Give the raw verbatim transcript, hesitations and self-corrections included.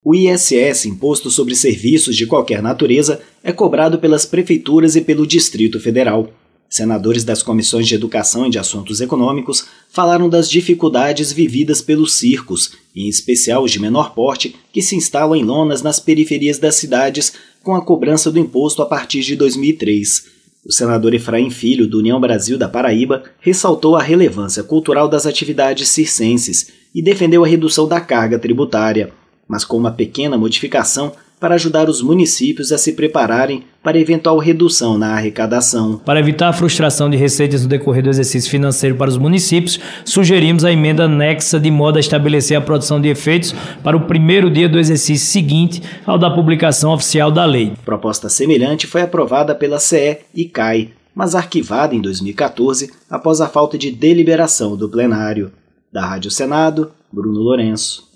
O I S S, Imposto sobre Serviços de Qualquer Natureza, é cobrado pelas prefeituras e pelo Distrito Federal. Senadores das comissões de Educação e de Assuntos Econômicos falaram das dificuldades vividas pelos circos, em especial os de menor porte, que se instalam em lonas nas periferias das cidades com a cobrança do imposto a partir de dois mil e três. O senador Efraim Filho, do União Brasil da Paraíba, ressaltou a relevância cultural das atividades circenses e defendeu a redução da carga tributária, mas com uma pequena modificação para ajudar os municípios a se prepararem para eventual redução na arrecadação. Para evitar a frustração de receitas no decorrer do exercício financeiro para os municípios, sugerimos a emenda anexa de modo a estabelecer a produção de efeitos para o primeiro dia do exercício seguinte ao da publicação oficial da lei. Proposta semelhante foi aprovada pela C E e C A I, mas arquivada em dois mil e quatorze após a falta de deliberação do plenário. Da Rádio Senado, Bruno Lourenço.